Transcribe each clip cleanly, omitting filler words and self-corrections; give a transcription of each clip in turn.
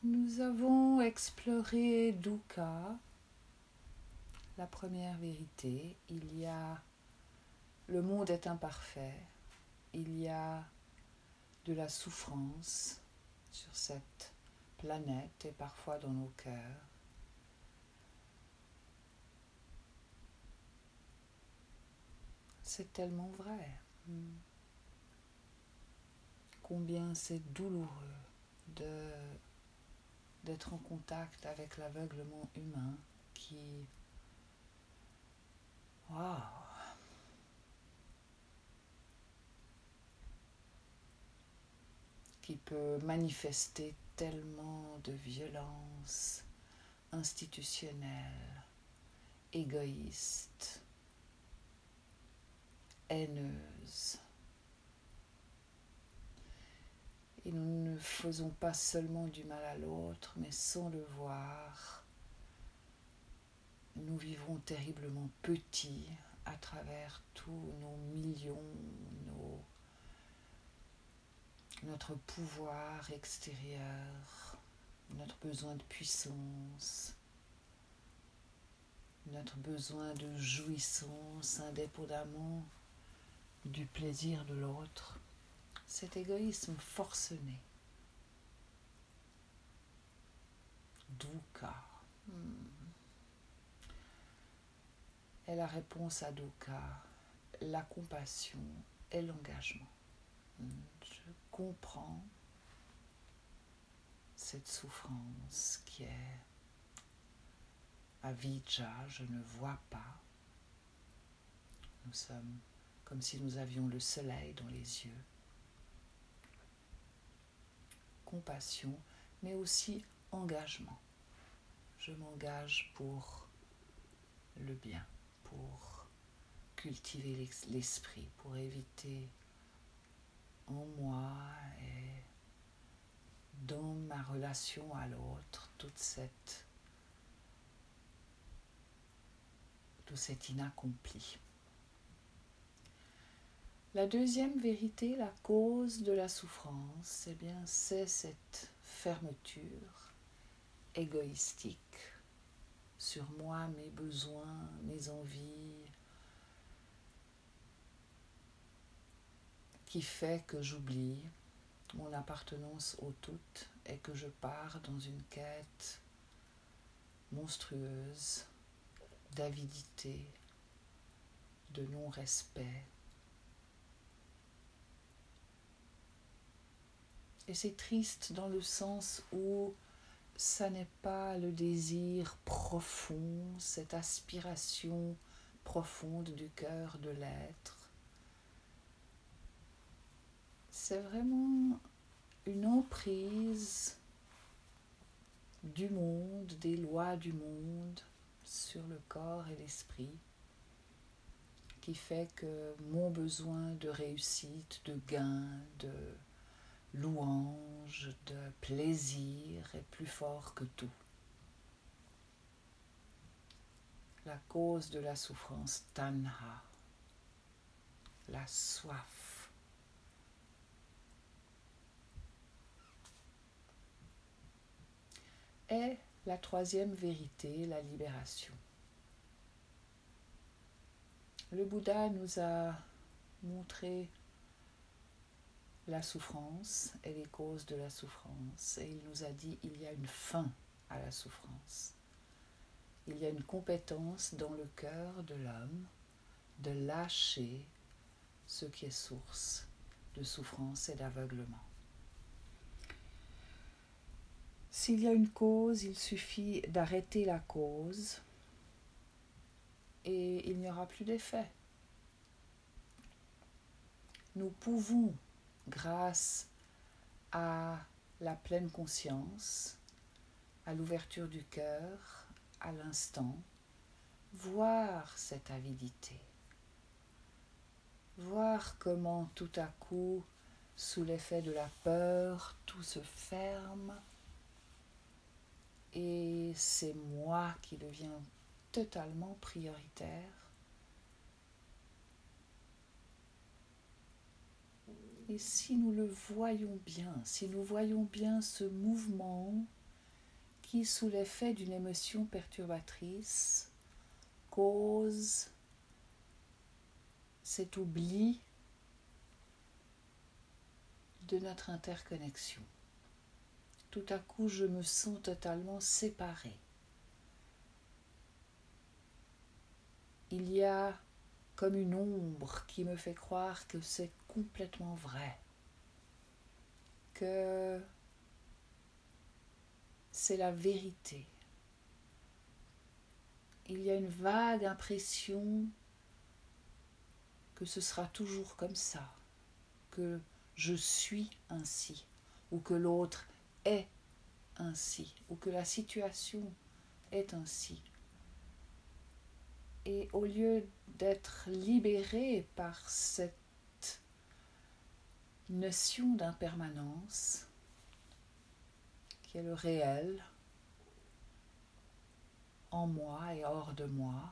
Nous avons exploré dukkha, la première vérité. Le monde est imparfait, il y a de la souffrance sur cette planète et parfois dans nos cœurs. C'est tellement vrai. Combien c'est douloureux d'être en contact avec l'aveuglement humain qui peut manifester tellement de violence institutionnelle, égoïste, haineuse. Et nous ne faisons pas seulement du mal à l'autre, mais sans le voir, nous vivons terriblement petits à travers tous nos millions, notre pouvoir extérieur, notre besoin de puissance, notre besoin de jouissance indépendamment du plaisir de l'autre. Cet égoïsme forcené. Dukkha est la réponse à dukkha, la compassion et l'engagement. Je comprends cette souffrance qui est avijja, je ne vois pas. Nous sommes comme si nous avions le soleil dans les yeux. Compassion, mais aussi engagement. Je m'engage pour le bien, pour cultiver l'esprit, pour éviter en moi et dans ma relation à l'autre tout cet inaccompli. La deuxième vérité, la cause de la souffrance, eh bien, c'est cette fermeture égoïstique sur moi, mes besoins, mes envies, qui fait que j'oublie mon appartenance au tout et que je pars dans une quête monstrueuse d'avidité, de non-respect. Et c'est triste dans le sens où ça n'est pas le désir profond, cette aspiration profonde du cœur de l'être. C'est vraiment une emprise du monde, des lois du monde sur le corps et l'esprit qui fait que mon besoin de réussite, de gain, de louange, de plaisir est plus fort que tout. La cause de la souffrance, tanha, la soif. Et la troisième vérité, la libération. Le Bouddha nous a montré la souffrance et les causes de la souffrance. Et il nous a dit il y a une fin à la souffrance. Il y a une compétence dans le cœur de l'homme de lâcher ce qui est source de souffrance et d'aveuglement. S'il y a une cause, il suffit d'arrêter la cause et il n'y aura plus d'effet. Nous pouvons, grâce à la pleine conscience, à l'ouverture du cœur, à l'instant, voir cette avidité. Voir comment tout à coup, sous l'effet de la peur, tout se ferme et c'est moi qui deviens totalement prioritaire. Et si nous le voyons bien, si nous voyons bien ce mouvement qui, sous l'effet d'une émotion perturbatrice, cause cet oubli de notre interconnexion. Tout à coup, je me sens totalement séparée. Il y a comme une ombre qui me fait croire que c'est complètement vrai, que c'est la vérité. Il y a une vague impression que ce sera toujours comme ça, que je suis ainsi, ou que l'autre est ainsi, ou que la situation est ainsi. Et au lieu d'être libéré par cette notion d'impermanence, qui est le réel, en moi et hors de moi,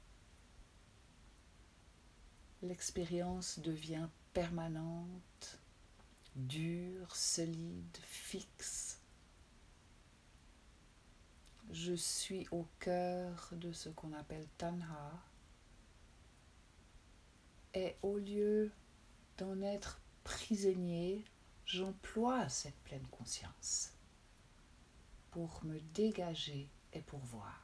l'expérience devient permanente, dure, solide, fixe. Je suis au cœur de ce qu'on appelle Tanha, et au lieu d'en être prisonnier, j'emploie cette pleine conscience pour me dégager et pour voir.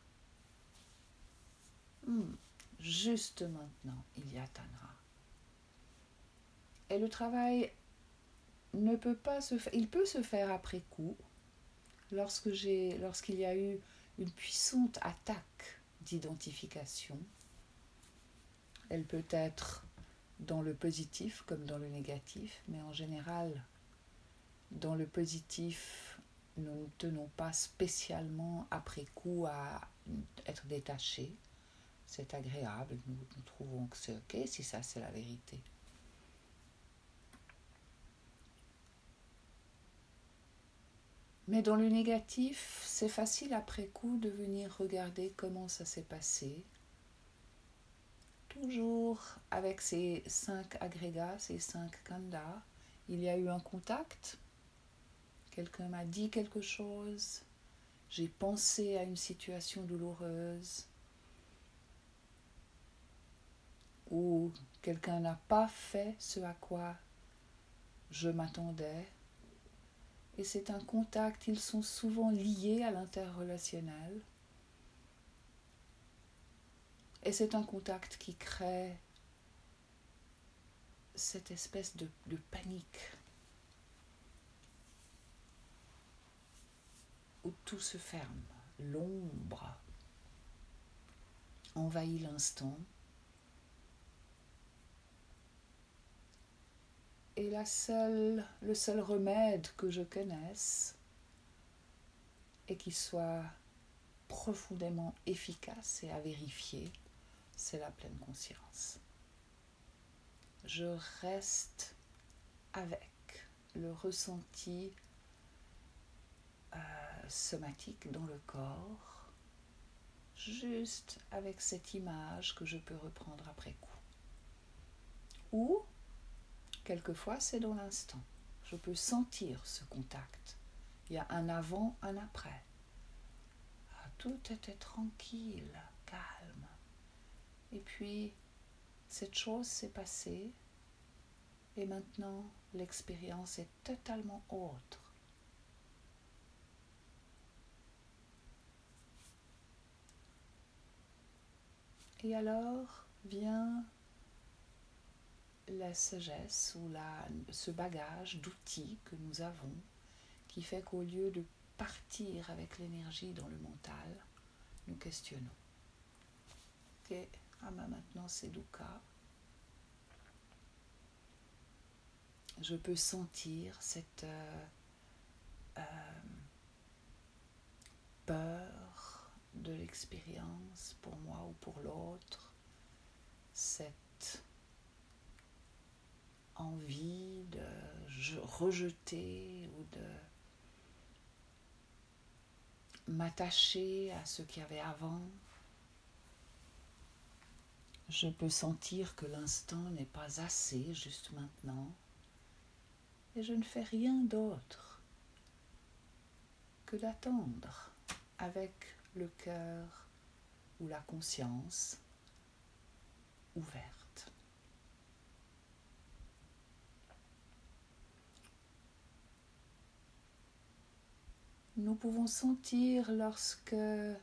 Juste maintenant, il y a Tanha. Et le travail ne peut pas se faire, il peut se faire après coup, lorsqu'il y a eu une puissante attaque d'identification. Elle peut être dans le positif comme dans le négatif, mais en général, dans le positif, nous ne tenons pas spécialement après coup à être détachés. C'est agréable, nous trouvons que c'est ok si ça c'est la vérité. Mais dans le négatif, c'est facile après coup de venir regarder comment ça s'est passé. Toujours avec ces 5 agrégats, ces 5 khandas, il y a eu un contact. Quelqu'un m'a dit quelque chose. J'ai pensé à une situation douloureuse. Ou quelqu'un n'a pas fait ce à quoi je m'attendais. Et c'est un contact, ils sont souvent liés à l'interrelationnel. Et c'est un contact qui crée cette espèce de panique où tout se ferme. L'ombre envahit l'instant. Et le seul remède que je connaisse et qui soit profondément efficace et à vérifier, c'est la pleine conscience. Je reste avec le ressenti somatique dans le corps, juste avec cette image que je peux reprendre après coup. Ou, quelquefois, c'est dans l'instant. Je peux sentir ce contact. Il y a un avant, un après. Tout était tranquille, calme. Et puis, cette chose s'est passée et maintenant, l'expérience est totalement autre. Et alors vient la sagesse ou ce bagage d'outils que nous avons qui fait qu'au lieu de partir avec l'énergie dans le mental, nous questionnons. Ok, maintenant c'est dukkha. Je peux sentir cette peur de l'expérience pour moi ou pour l'autre, cette envie de rejeter ou de m'attacher à ce qu'il y avait avant. Je peux sentir que l'instant n'est pas assez juste maintenant et je ne fais rien d'autre que d'attendre avec le cœur ou la conscience ouverte. Nous pouvons sentir lorsque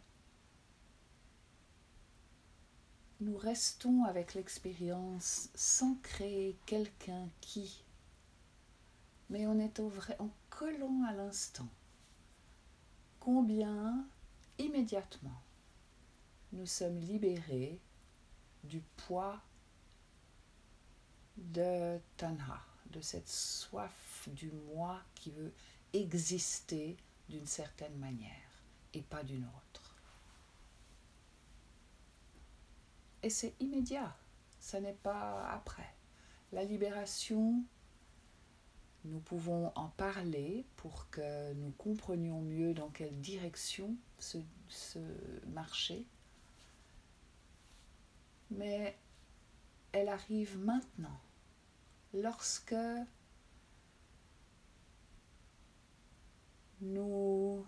nous restons avec l'expérience sans créer quelqu'un qui, mais on est en collant à l'instant. Combien immédiatement nous sommes libérés du poids de Tanha, de cette soif du moi qui veut exister d'une certaine manière et pas d'une autre. Et c'est immédiat, ça n'est pas après. La libération, nous pouvons en parler pour que nous comprenions mieux dans quelle direction ce marcher. Mais elle arrive maintenant, lorsque nous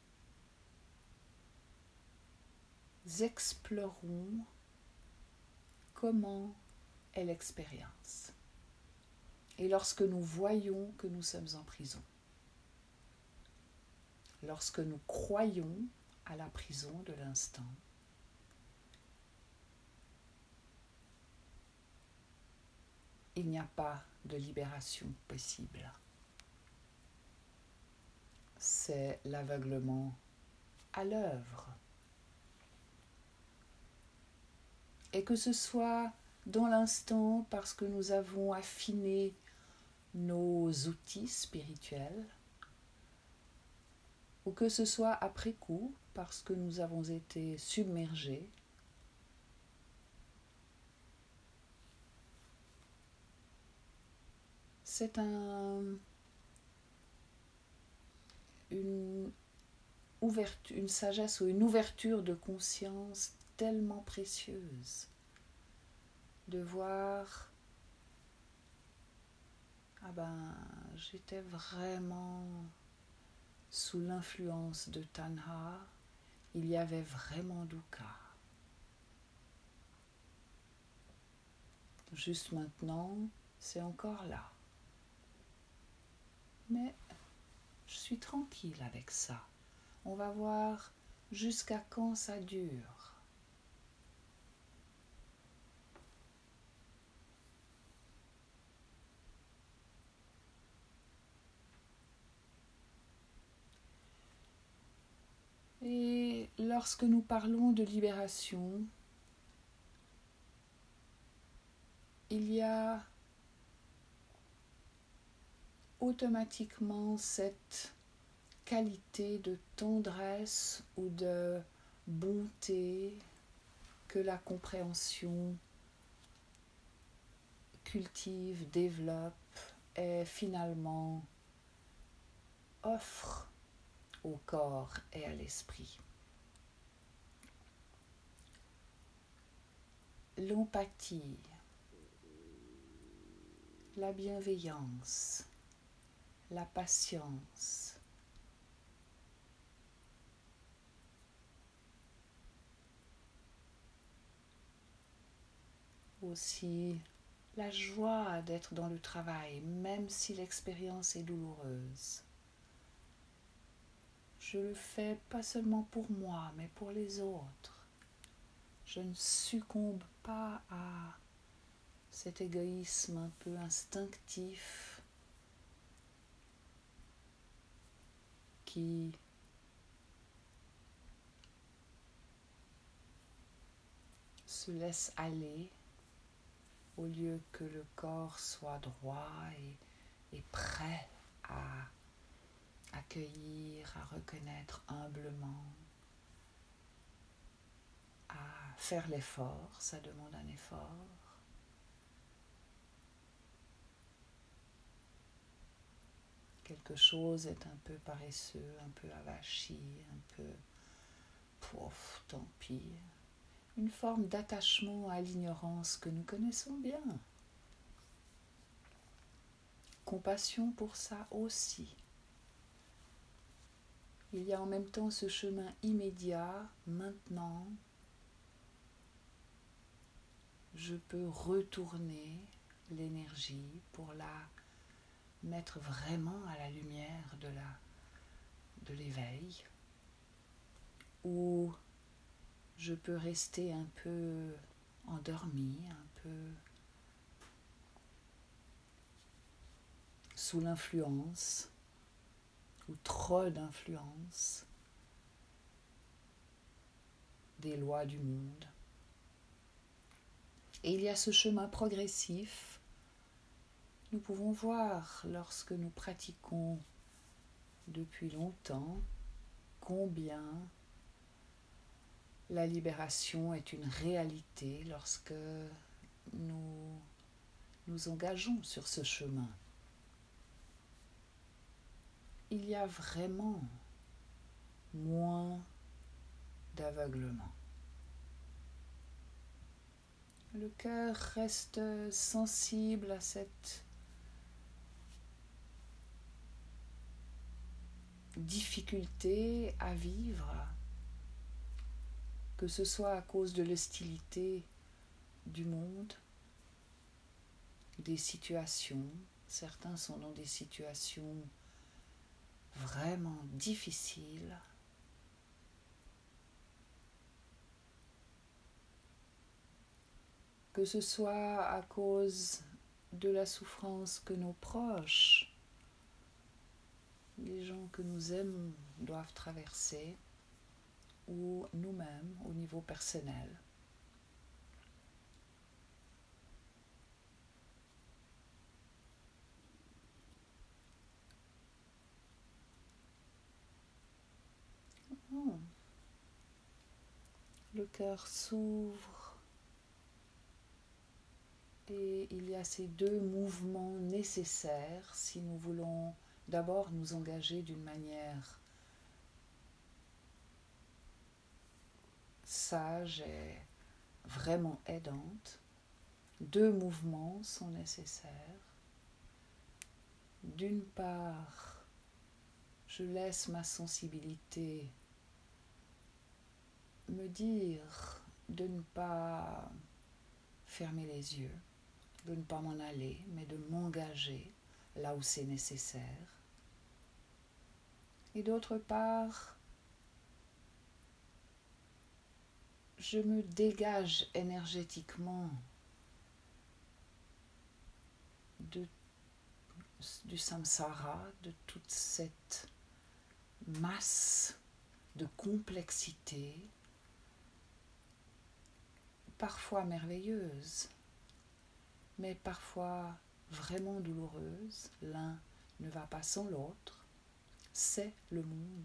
explorons comment est l'expérience. Et lorsque nous voyons que nous sommes en prison, lorsque nous croyons à la prison de l'instant, il n'y a pas de libération possible. C'est l'aveuglement à l'œuvre. Et que ce soit dans l'instant parce que nous avons affiné nos outils spirituels, ou que ce soit après coup parce que nous avons été submergés, c'est une sagesse ou une ouverture de conscience tellement précieuse de voir j'étais vraiment sous l'influence de Tanha, il y avait vraiment dukkha. Juste maintenant, c'est encore là. Mais je suis tranquille avec ça. On va voir jusqu'à quand ça dure. Et lorsque nous parlons de libération, il y a automatiquement cette qualité de tendresse ou de bonté que la compréhension cultive, développe et finalement offre au corps et à l'esprit. L'empathie, la bienveillance, la patience, aussi la joie d'être dans le travail, même si l'expérience est douloureuse. Je le fais pas seulement pour moi, mais pour les autres. Je ne succombe pas à cet égoïsme un peu instinctif qui se laisse aller au lieu que le corps soit droit et prêt à accueillir, à reconnaître humblement, à faire l'effort. Ça demande un effort. Quelque chose est un peu paresseux, un peu avachi, un peu pouf, tant pis. Une forme d'attachement à l'ignorance que nous connaissons bien. Compassion pour ça aussi. Il y a en même temps ce chemin immédiat, maintenant, je peux retourner l'énergie pour la mettre vraiment à la lumière de l'éveil, ou je peux rester un peu endormi, un peu sous l'influence ou trop d'influence des lois du monde. Et il y a ce chemin progressif. Nous pouvons voir lorsque nous pratiquons depuis longtemps combien la libération est une réalité lorsque nous nous engageons sur ce chemin. Il y a vraiment moins d'aveuglement. Le cœur reste sensible à cette difficulté à vivre, que ce soit à cause de l'hostilité du monde, des situations. Certains sont dans des situations vraiment difficiles. Que ce soit à cause de la souffrance que nos proches, les gens que nous aimons, doivent traverser, ou nous-mêmes au niveau personnel. Oh. Le cœur s'ouvre et il y a ces deux mouvements nécessaires si nous voulons d'abord nous engager d'une manière sage et vraiment aidante. Deux mouvements sont nécessaires. D'une part, je laisse ma sensibilité me dire de ne pas fermer les yeux, de ne pas m'en aller, mais de m'engager là où c'est nécessaire. Et d'autre part, je me dégage énergétiquement du samsara, de toute cette masse de complexité, parfois merveilleuse, mais parfois vraiment douloureuse. L'un ne va pas sans l'autre, c'est le monde.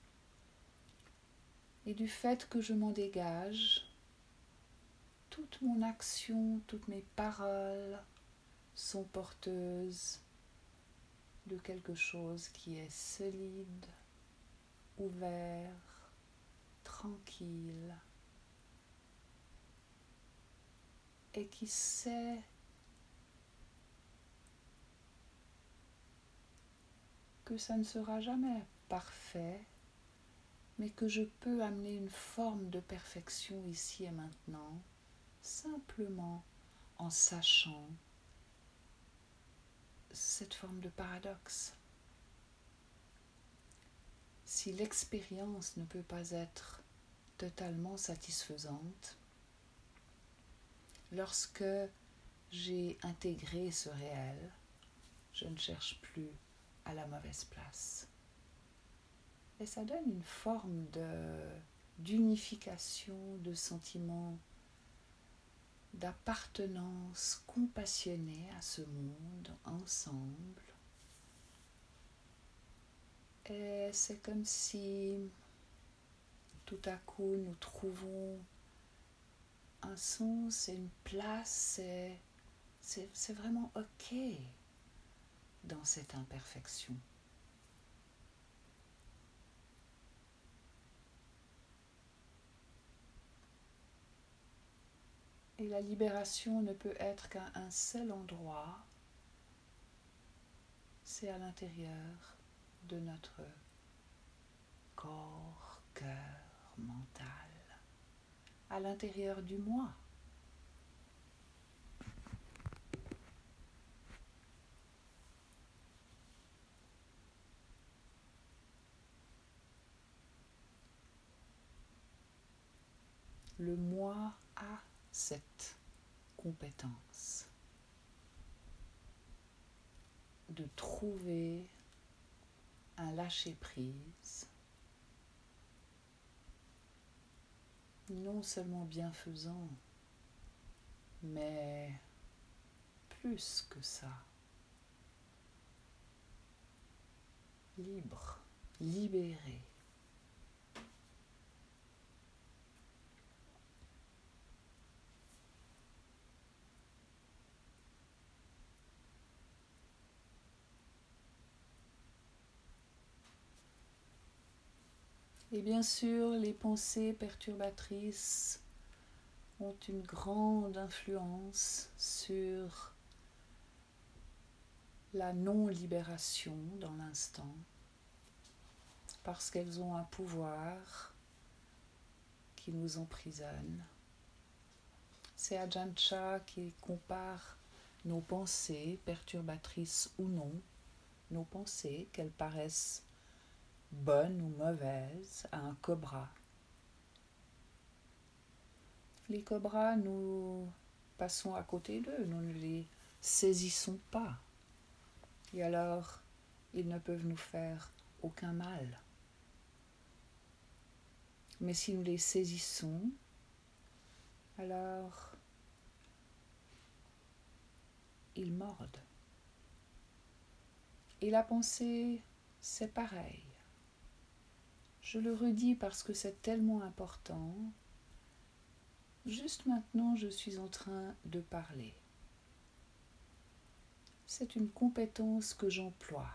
Et du fait que je m'en dégage, toute mon action, toutes mes paroles sont porteuses de quelque chose qui est solide, ouvert, tranquille, et qui sait que ça ne sera jamais parfait, mais que je peux amener une forme de perfection ici et maintenant, simplement en sachant cette forme de paradoxe. Si l'expérience ne peut pas être totalement satisfaisante, lorsque j'ai intégré ce réel, je ne cherche plus à la mauvaise place. Et ça donne une forme d'unification, de sentiment d'appartenance compassionnée à ce monde ensemble. Et c'est comme si tout à coup nous trouvons un sens et une place, et c'est vraiment ok dans cette imperfection. Et la libération ne peut être qu'à un seul endroit, c'est à l'intérieur de notre corps, cœur, mental, à l'intérieur du moi. Le moi a cette compétence de trouver un lâcher-prise non seulement bienfaisant, mais plus que ça, libre, libéré. Et bien sûr, les pensées perturbatrices ont une grande influence sur la non-libération dans l'instant, parce qu'elles ont un pouvoir qui nous emprisonne. C'est Ajahn Chah qui compare nos pensées, perturbatrices ou non, nos pensées, qu'elles paraissent bonnes ou mauvaises, à un cobra. Les cobras, nous passons à côté d'eux, nous ne les saisissons pas. Et alors, ils ne peuvent nous faire aucun mal. Mais si nous les saisissons, alors ils mordent. Et la pensée, c'est pareil. Je le redis parce que c'est tellement important. Juste maintenant, je suis en train de parler. C'est une compétence que j'emploie.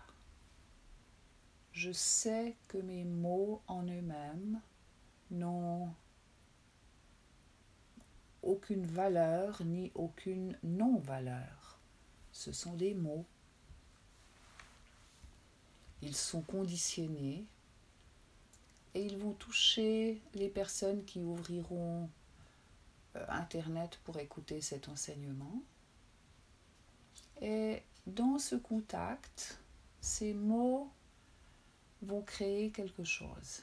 Je sais que mes mots en eux-mêmes n'ont aucune valeur ni aucune non-valeur. Ce sont des mots. Ils sont conditionnés et ils vont toucher les personnes qui ouvriront Internet pour écouter cet enseignement. Et dans ce contact, ces mots vont créer quelque chose.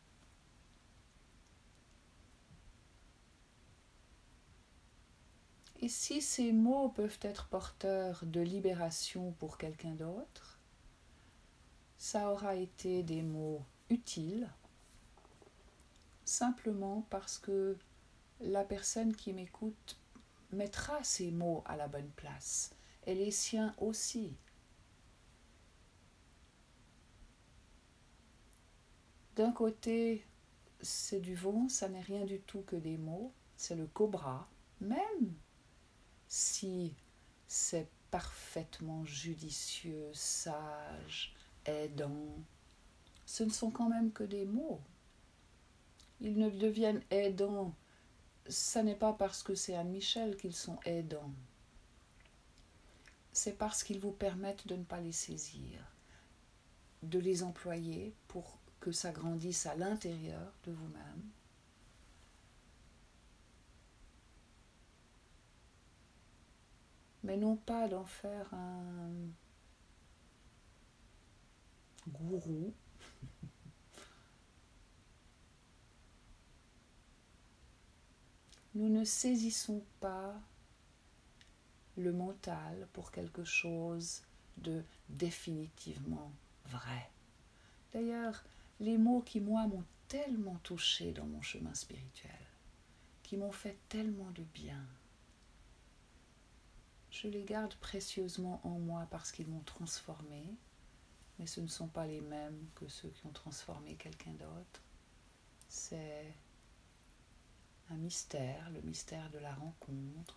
Et si ces mots peuvent être porteurs de libération pour quelqu'un d'autre, ça aura été des mots utiles, simplement parce que la personne qui m'écoute mettra ces mots à la bonne place, et les siens aussi. D'un côté, c'est du vent, ça n'est rien du tout que des mots, c'est le cobra, même si c'est parfaitement judicieux, sage, aidant, ce ne sont quand même que des mots. Ils ne deviennent aidants, ça n'est pas parce que c'est Anne Michel qu'ils sont aidants. C'est parce qu'ils vous permettent de ne pas les saisir, de les employer pour que ça grandisse à l'intérieur de vous-même. Mais non pas d'en faire un gourou. Nous ne saisissons pas le mental pour quelque chose de définitivement vrai. D'ailleurs, les mots qui, moi, m'ont tellement touché dans mon chemin spirituel, qui m'ont fait tellement de bien, je les garde précieusement en moi parce qu'ils m'ont transformé, mais ce ne sont pas les mêmes que ceux qui ont transformé quelqu'un d'autre. C'est un mystère, le mystère de la rencontre,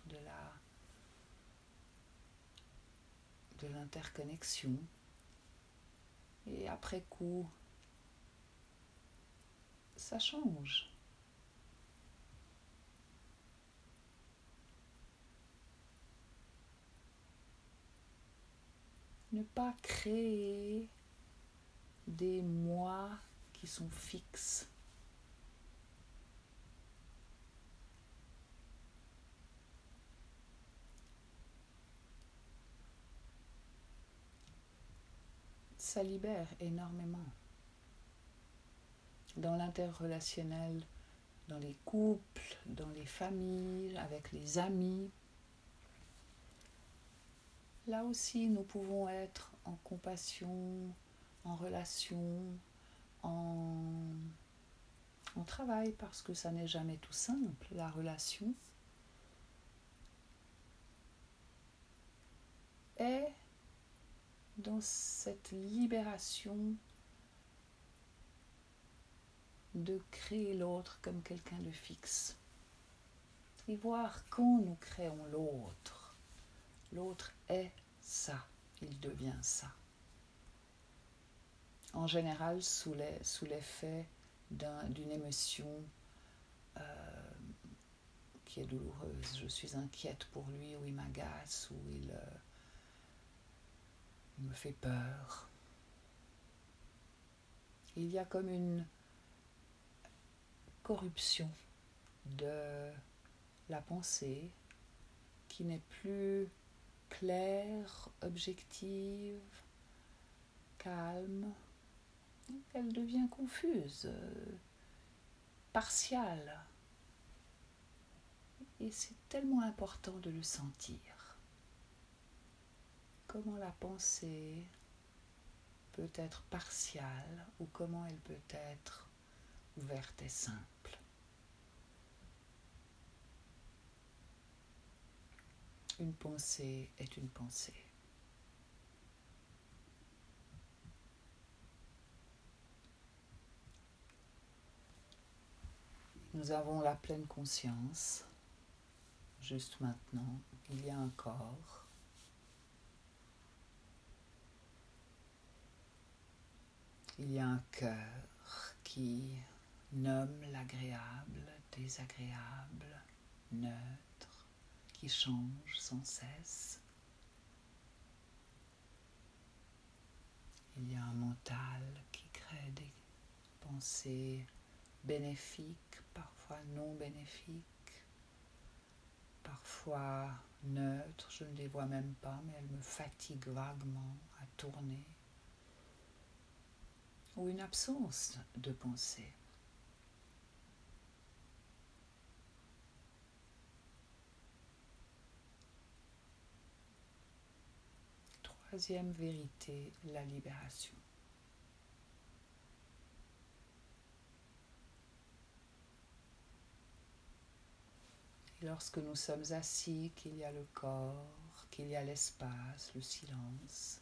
de l'interconnexion. Et après coup, ça change. Ne pas créer des moi qui sont fixes. Ça libère énormément. Dans l'interrelationnel, dans les couples, dans les familles, avec les amis. Là aussi, nous pouvons être en compassion, en relation, en travail, parce que ça n'est jamais tout simple, la relation. Et dans cette libération de créer l'autre comme quelqu'un de fixe. Et voir quand nous créons l'autre, l'autre est ça, il devient ça. En général, sous l'effet d'une émotion qui est douloureuse. Je suis inquiète pour lui, ou il m'agace, ou il me fait peur. Il y a comme une corruption de la pensée qui n'est plus claire, objective, calme. Elle devient confuse, partiale. Et c'est tellement important de le sentir. Comment la pensée peut être partiale ou comment elle peut être ouverte et simple. Une pensée est une pensée. Nous avons la pleine conscience, juste maintenant, il y a un corps. Il y a un cœur qui nomme l'agréable, désagréable, neutre, qui change sans cesse. Il y a un mental qui crée des pensées bénéfiques, parfois non bénéfiques, parfois neutres, je ne les vois même pas, mais elles me fatiguent vaguement à tourner. Ou une absence de pensée. Troisième vérité, la libération. Et lorsque nous sommes assis, qu'il y a le corps, qu'il y a l'espace, le silence,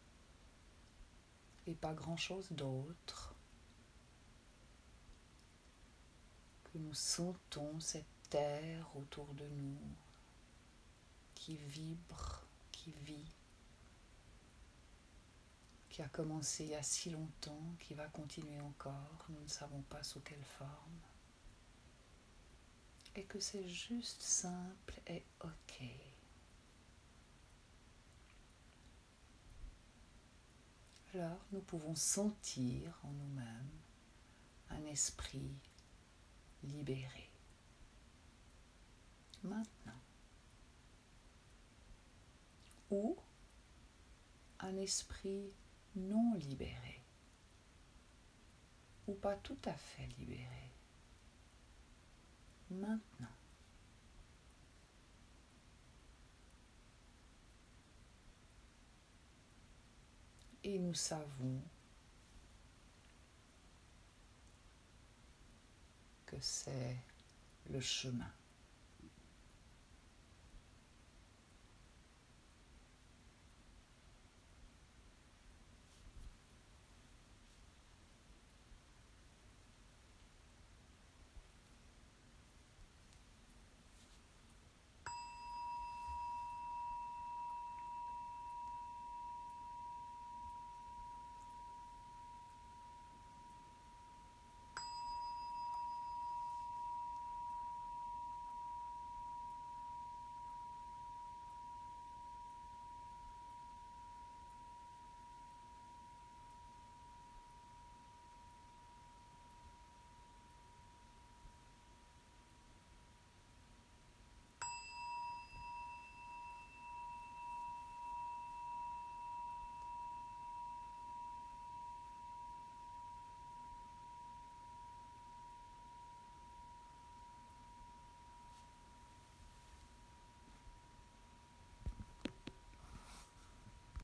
et pas grand-chose d'autre, que nous sentons cette terre autour de nous qui vibre, qui vit, qui a commencé il y a si longtemps, qui va continuer encore, nous ne savons pas sous quelle forme, et que c'est juste simple et ok. Alors nous pouvons sentir en nous-mêmes un esprit libéré. Maintenant. Ou un esprit non libéré. Ou pas tout à fait libéré. Maintenant. Et nous savons que c'est le chemin.